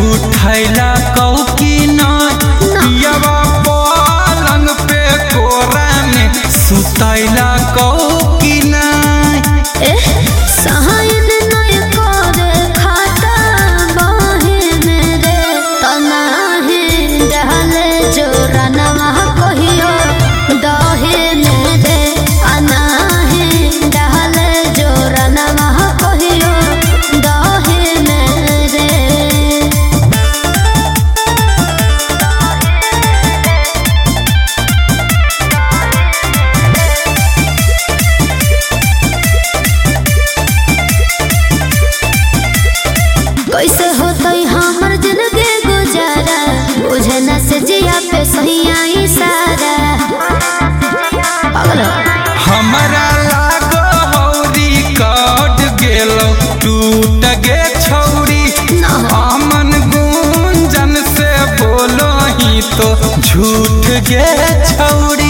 उठैला कौकी न पियावा पलंग पे कोरा में सुतैला कौकी न सहायन नय करे खाता बाहे मेरे तनाहे डहले जोरनवा कहियो दहे मेरे अनाहे डहले जोरनवा कहियो दहे मेरे कैसे होतई हमर जिंदगी गुजारा बुझे न से जिया पे सही आई सारा पागल हमरा लागो हौरी कट गेलो टूट गे छौरी अमन गुंजन से बोलो ही तो झूठ गे छौरी।